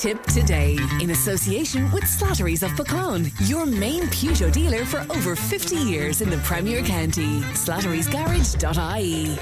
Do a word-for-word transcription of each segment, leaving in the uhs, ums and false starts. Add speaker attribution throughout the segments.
Speaker 1: Tip today in association with Slattery's of Pecan, your main Peugeot dealer for over fifty years in the Premier County. slatterys garage dot I E.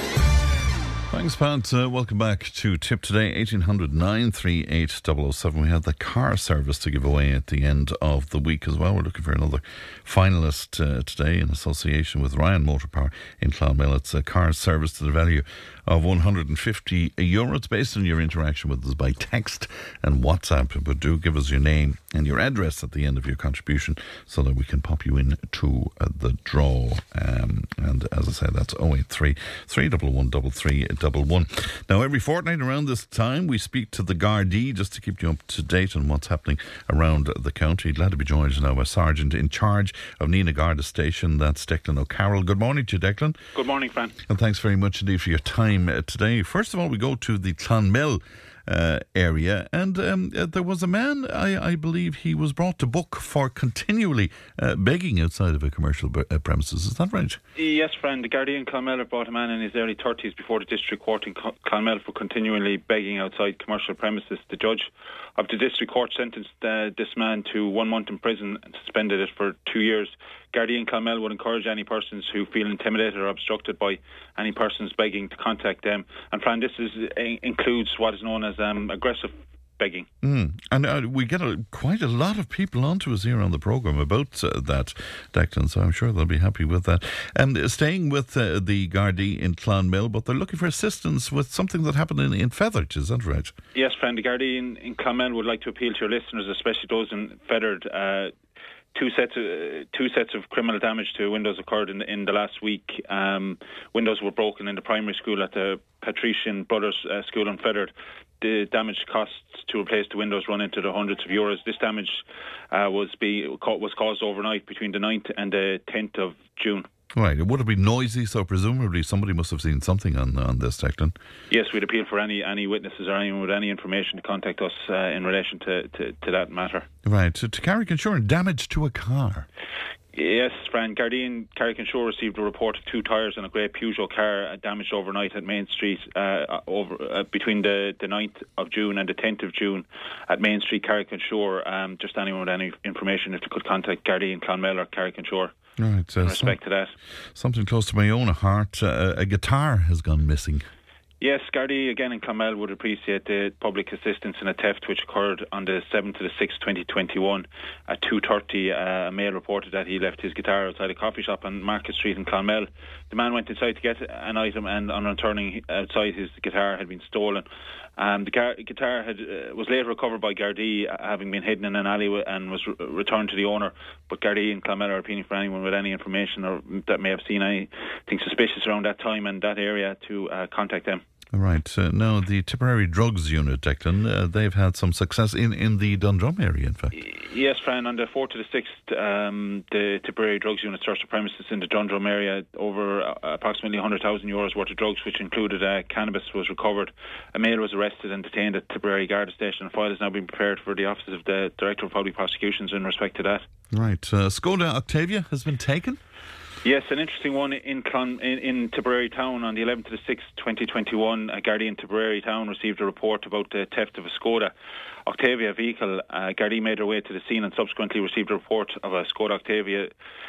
Speaker 2: Thanks, Pat. Uh, welcome back to Tip Today, eighteen hundred nine three eight double oh seven. We had the car service to give away at the end of the week as well. We're looking for another finalist uh, today in association with Ryan Motor Power in Clonmel. It's a car service to the value of one hundred fifty euro. It's based on your interaction with us by text and WhatsApp. But do give us your name and your address at the end of your contribution so that we can pop you in to uh, the draw. Um, and as I said, that's oh eight three, three one one, three three one one. Now, every fortnight around this time, we speak to the Gardaí just to keep you up to date on what's happening around the county. Glad to be joined now by Sergeant in charge of Nenagh Garda Station. That's Declan O'Carroll. Good morning to you, Declan.
Speaker 3: Good morning, Fran.
Speaker 2: And thanks very much indeed for your time uh, today. First of all, we go to the Clonmel Uh, area, and um, uh, there was a man, I, I believe he was brought to book for continually uh, begging outside of a commercial b- uh, premises. Is that right?
Speaker 3: Yes, friend. The Gardaí in Clonmel have brought a man in his early thirties before the District Court in Cl- Clonmel for continually begging outside commercial premises. The judge of the District Court sentenced uh, this man to one month in prison and suspended it for two years. Gardaí in Clonmel would encourage any persons who feel intimidated or obstructed by any persons begging to contact them. And Fran, this is, uh, includes what is known as um, aggressive begging.
Speaker 2: Mm. And uh, we get a, quite a lot of people onto us here on the programme about uh, that, Declan, so I'm sure they'll be happy with that. And uh, staying with uh, the Gardaí in Clonmel, but they're looking for assistance with something that happened in, in Fethard, is that right?
Speaker 3: Yes, friend. The Gardaí in, in Clonmel would like to appeal to your listeners, especially those in Fethard. Uh, Two sets, of, uh, two sets of criminal damage to windows occurred in, in the last week. Um, windows were broken in the primary school at the Patrician Brothers uh, School in Fethard. The damage costs to replace the windows run into the hundreds of euros. This damage uh, was be was caused overnight between the ninth and the tenth of June.
Speaker 2: Right. It would have been noisy, so presumably somebody must have seen something on on this, Declan.
Speaker 3: Yes, we'd appeal for any any witnesses or anyone with any information to contact us uh, in relation to, to, to that matter.
Speaker 2: Right. To, to Carrick-on-Shore, damage to a car.
Speaker 3: Yes, Fran. Gardaí in Carrick-on-Shore received a report of two tyres and a grey Peugeot car uh, damaged overnight at Main Street uh, over uh, between the, the ninth of June and the tenth of June at Main Street, Carrick-on-Shore. Um, just anyone with any information, if they could contact Gardaí in Clonmel or Carrick-on-Shore.
Speaker 2: Right. Uh,
Speaker 3: in respect
Speaker 2: some,
Speaker 3: to that.
Speaker 2: Something close to my own heart. Uh, a guitar has gone missing.
Speaker 3: Yes, Gardaí again in Clonmel would appreciate the public assistance in a theft which occurred on the seventh to the sixth, twenty twenty-one. At two thirty, uh, a male reported that he left his guitar outside a coffee shop on Market Street in Clonmel. The man went inside to get an item, and on returning outside, his guitar had been stolen. Um, the car, guitar had, uh, was later recovered by Gardaí, uh, having been hidden in an alley, and was re- returned to the owner. But Gardaí in Clonmel are appealing for anyone with any information or that may have seen anything suspicious around that time and that area to uh, contact them.
Speaker 2: Right. Uh, now, the Tipperary Drugs Unit, Declan, uh, they've had some success in, in the Dundrum area, in fact.
Speaker 3: Yes, Fran. On the fourth to the sixth, um, the Tipperary Drugs Unit searched the premises in the Dundrum area. Over uh, approximately one hundred thousand euros worth of drugs, which included uh, cannabis, was recovered. A male was arrested and detained at Tipperary Garda Station. A file has now been prepared for the Office of the Director of Public Prosecutions in respect to that.
Speaker 2: Right. Uh, Skoda Octavia has been taken?
Speaker 3: Yes, an interesting one in Clon, in, in Tipperary Town on the eleventh to the sixth, twenty twenty-one. A Gardaí in Tipperary Town received a report about the theft of a Skoda Octavia vehicle. Uh, Gardaí made their way to the scene and subsequently received a report of a Skoda Octavia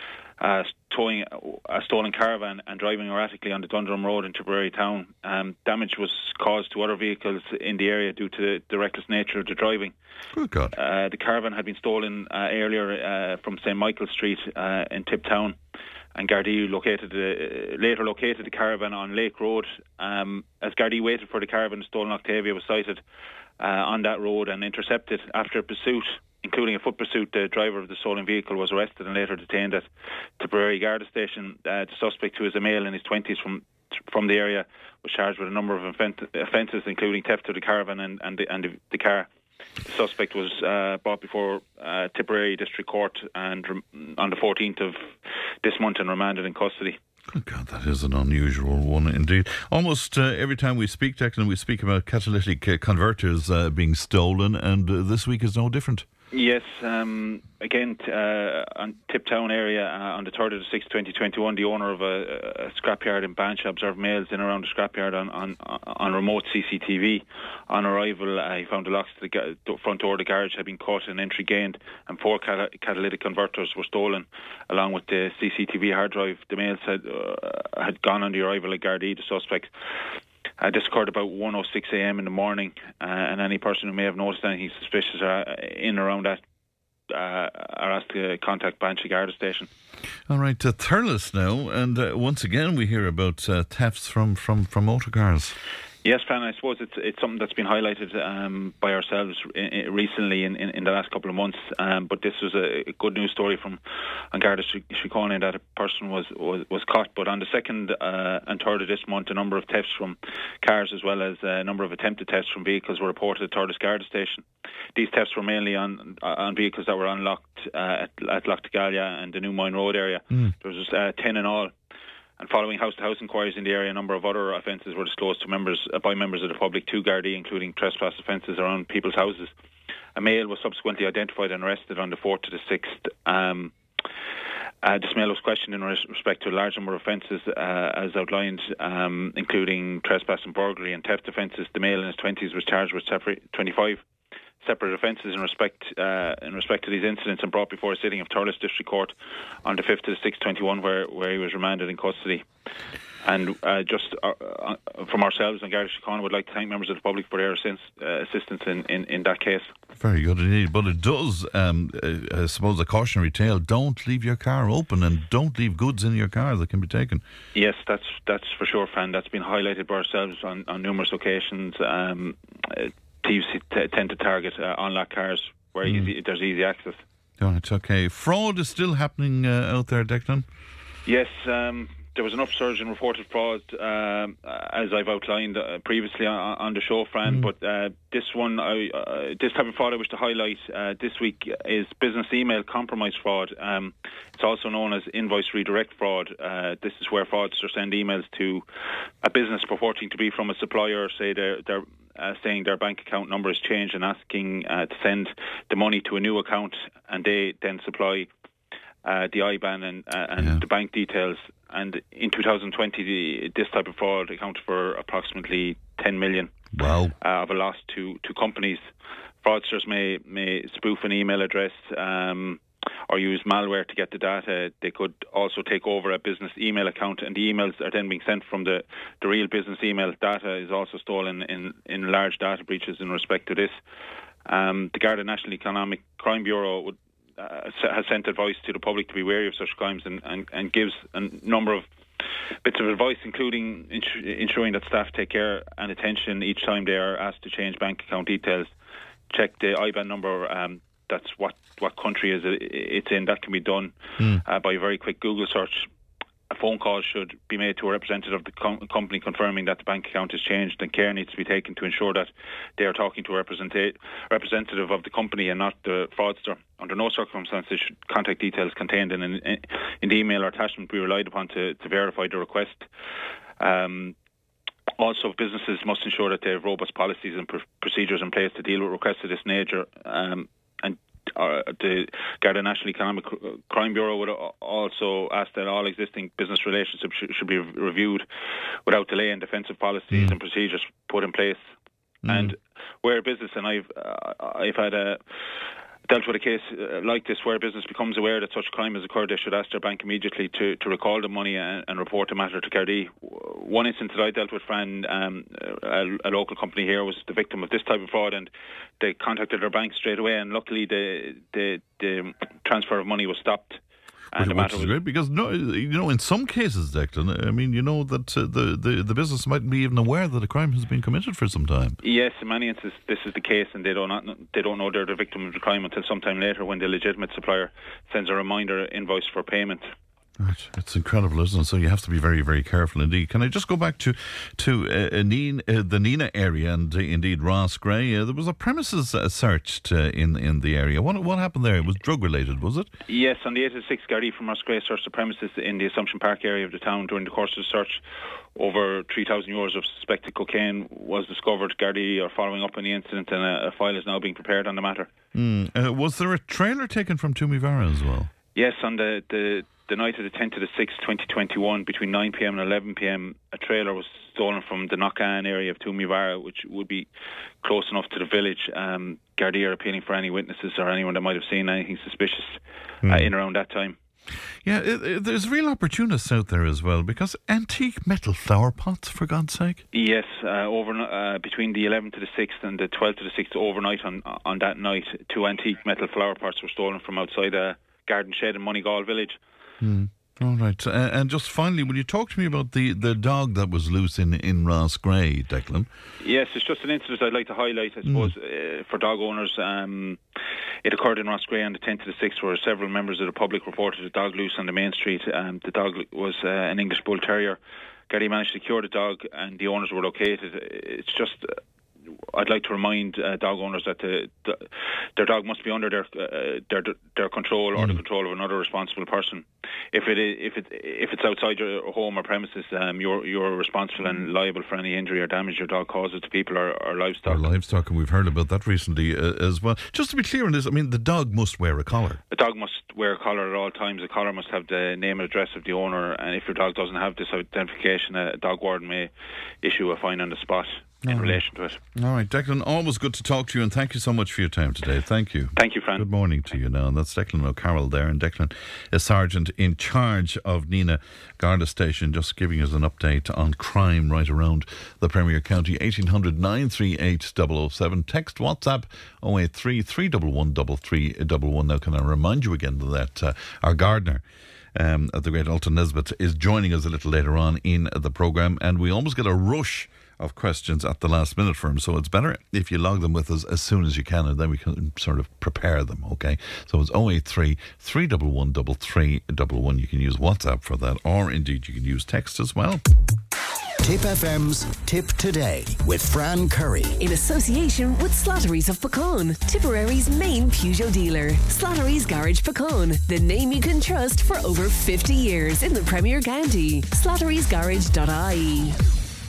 Speaker 3: uh, towing a stolen caravan and driving erratically on the Dundrum Road in Tipperary Town. Um, damage was caused to other vehicles in the area due to the reckless nature of the driving.
Speaker 2: Good God.
Speaker 3: Uh, the caravan had been stolen uh, earlier uh, from Saint Michael Street uh, in Tip Town. And Gardaí located uh, later located the caravan on Lake Road. Um, as Gardaí waited for the caravan, the stolen Octavia was sighted uh, on that road and intercepted. After a pursuit, including a foot pursuit, the driver of the stolen vehicle was arrested and later detained at Tipperary Garda Station. Uh, the suspect, who is a male in his twenties from from the area, was charged with a number of offences, including theft of the caravan and, and, the, and the, the car. The suspect was uh, brought before uh, Tipperary District Court and rem- on the fourteenth of this month and remanded in custody.
Speaker 2: Oh God, that is an unusual one indeed. Almost uh, every time we speak, Declan, we speak about catalytic uh, converters uh, being stolen, and uh, this week is no different.
Speaker 3: Yes, um, again, t- uh, on Tiptown area, uh, on the third of the sixth, twenty twenty-one, the owner of a, a scrapyard in Banshee observed males in and around the scrapyard on, on, on remote C C T V. On arrival, uh, he found the locks to the ga- front door of the garage had been cut and entry gained, and four cat- catalytic converters were stolen, along with the C C T V hard drive. The males had, uh, had gone on the arrival of Gardaí, the suspects. Uh, this occurred about one oh six a.m. in the morning, uh, and any person who may have noticed anything suspicious uh, in or around that uh, are asked to contact Banshee Garda Station.
Speaker 2: All right, to Thurles now, and uh, once again we hear about uh, thefts from, from, from motor cars.
Speaker 3: Yes, Fran, I suppose it's it's something that's been highlighted um, by ourselves in, in recently in, in, in the last couple of months. Um, but this was a, a good news story from Garda Síochána that a person was, was, was caught. But on the second uh, and third of this month, a number of thefts from cars as well as a number of attempted thefts from vehicles were reported at Thurles Garda Station. These thefts were mainly on on vehicles that were unlocked uh, at, at Lough Gallia and the New Mine Road area. Mm. There was uh, ten in all. And following house-to-house inquiries in the area, a number of other offences were disclosed to members uh, by members of the public to Gardaí, including trespass offences around people's houses. A male was subsequently identified and arrested on the fourth to the sixth. Um, uh, this male was questioned in respect to a large number of offences, uh, as outlined, um, including trespass and burglary and theft offences. The male in his twenties was charged with twenty-five separate offences in respect uh, in respect to these incidents and brought before a sitting of Thurles District Court on the fifth to the sixth twenty-one, where, where he was remanded in custody. And uh, just uh, uh, from ourselves and Garda Síochána would like to thank members of the public for their assist, uh, assistance in, in, in that case.
Speaker 2: Very good indeed. But it does, um, uh, I suppose, a cautionary tale. Don't leave your car open and don't leave goods in your car that can be taken.
Speaker 3: Yes, that's that's for sure, Fran. That's been highlighted by ourselves on, on numerous occasions. Um, uh, Thieves t- tend to target uh, unlocked cars where mm. easy, there's easy access.
Speaker 2: Right, okay. Fraud is still happening uh, out there, Declan?
Speaker 3: Yes, um, there was an upsurge in reported fraud, um, as I've outlined uh, previously on, on the show, Fran. Mm. But uh, this one, I, uh, this type of fraud I wish to highlight uh, this week is business email compromise fraud. Um, it's also known as invoice redirect fraud. Uh, this is where fraudsters send emails to a business purporting to be from a supplier, say they're, they're Uh, saying their bank account number has changed and asking uh, to send the money to a new account, and they then supply uh, the I B A N and, uh, and yeah. the bank details. And in two thousand twenty, the, this type of fraud accounted for approximately ten million
Speaker 2: wow.
Speaker 3: uh, of a loss to, to companies. Fraudsters may, may spoof an email address um, or use malware to get the data. They could also take over a business email account, and the emails are then being sent from the, the real business email. Data is also stolen in, in large data breaches in respect to this. Um, the Garda National Economic Crime Bureau would, uh, has sent advice to the public to be wary of such crimes and, and, and gives a number of bits of advice, including ins- ensuring that staff take care and attention each time they are asked to change bank account details. Check the I B A N number. Um, that's what, what country is it, it's in. That can be done mm. uh, by a very quick Google search. A phone call should be made to a representative of the com- company confirming that the bank account has changed, and care needs to be taken to ensure that they are talking to a representa- representative of the company and not the fraudster. Under no circumstances should contact details contained in, an, in the email or attachment be relied upon to, to verify the request. Um, Also, businesses must ensure that they have robust policies and pr- procedures in place to deal with requests of this nature. Um, and uh, the Garda National Economic Crime Bureau would also ask that all existing business relationships sh- should be reviewed without delay, and defensive policies mm. and procedures put in place. Mm. And where business, and I've uh, I've had a. dealt with a case uh, like this where a business becomes aware that such crime has occurred, they should ask their bank immediately to, to recall the money and, and report the matter to Gardaí. One instance that I dealt with, Fran, um, a, a local company here was the victim of this type of fraud, and they contacted their bank straight away, and luckily the, the, the transfer of money was stopped.
Speaker 2: And which, which is great, because no, you know, in some cases, Declan, I mean, you know that uh, the, the the business mightn't be even aware that a crime has been committed for some time.
Speaker 3: Yes, in many instances this is the case, and they don't not, they don't know they're the victim of the crime until sometime later, when the legitimate supplier sends a reminder invoice for payment.
Speaker 2: Right. It's incredible, isn't it? So you have to be very, very careful indeed. Can I just go back to to uh, uh, Neen, uh, the Neenah area and uh, indeed Rossgrey? Uh, there was a premises uh, searched uh, in in the area. What what happened there? It was drug related, was it?
Speaker 3: Yes, on the eighty-six, Gardaí from Rossgrey searched the premises in the Assumption Park area of the town. During the course of the search, over three thousand euros of suspected cocaine was discovered. Gardaí are following up on the incident, and a, a file is now being prepared on the matter.
Speaker 2: Mm. Uh, was there a trailer taken from Toomevara as well?
Speaker 3: Yes, on the, the, the night of the tenth to the sixth, twenty twenty-one, between nine p.m. and eleven p.m, a trailer was stolen from the Knockan area of Toomevara, which would be close enough to the village. Um, Gardaí are appealing for any witnesses or anyone that might have seen anything suspicious mm. uh, in around that time.
Speaker 2: Yeah, it, it, there's real opportunists out there as well, because antique metal flower pots, for God's sake.
Speaker 3: Yes, uh, over uh, between the eleventh to the sixth and the twelfth to the sixth, overnight on on that night, two antique metal flower pots were stolen from outside a garden shed in Moneygall village.
Speaker 2: Mm. All right. Uh, and just finally, will you talk to me about the, the dog that was loose in, in Rossgrey, Declan?
Speaker 3: Yes, it's just an incident I'd like to highlight, I suppose, mm. uh, for dog owners. Um, it occurred in Rossgrey on the tenth to the sixth, where several members of the public reported a dog loose on the main street. Um, the dog was uh, an English Bull Terrier. Gardaí managed to secure the dog and the owners were located. It's just... Uh, I'd like to remind uh, dog owners that the, the, their dog must be under their uh, their their control or mm. the control of another responsible person. If it if it if it's outside your home or premises, um, you're you're responsible and liable for any injury or damage your dog causes to people or, or livestock.
Speaker 2: Or livestock, and we've heard about that recently uh, as well. Just to be clear on this, I mean, the dog must wear a collar.
Speaker 3: The dog must wear a collar at all times. The collar must have the name and address of the owner, and if your dog doesn't have this identification, a dog warden may issue a fine on the spot in
Speaker 2: All
Speaker 3: relation
Speaker 2: right.
Speaker 3: to it.
Speaker 2: All right, Declan, always good to talk to you, and thank you so much for your time today. Thank you.
Speaker 3: Thank you, Fran.
Speaker 2: Good morning to you now. And that's Declan O'Carroll there, and Declan is Sergeant in charge of Neenah Garda Station, just giving us an update on crime right around the Premier County. eighteen hundred nine three eight double oh seven. Text WhatsApp oh eight three, three one one, three three one one. Now, can I remind you again that uh, our gardener, um, the great Alton Nesbitt, is joining us a little later on in the programme, and we almost get a rush of questions at the last minute for him, so it's better if you log them with us as soon as you can, and then we can sort of prepare them, okay? So it's oh eight three, three one one, three three one one. You can use WhatsApp for that, or indeed you can use text as well.
Speaker 4: Tip F M's Tip Today with Fran Curry.
Speaker 1: In association with Slattery's of Puckane, Tipperary's main Peugeot dealer. Slattery's Garage Puckane, the name you can trust for over fifty years in the Premier County. Slattery's Garage dot I E.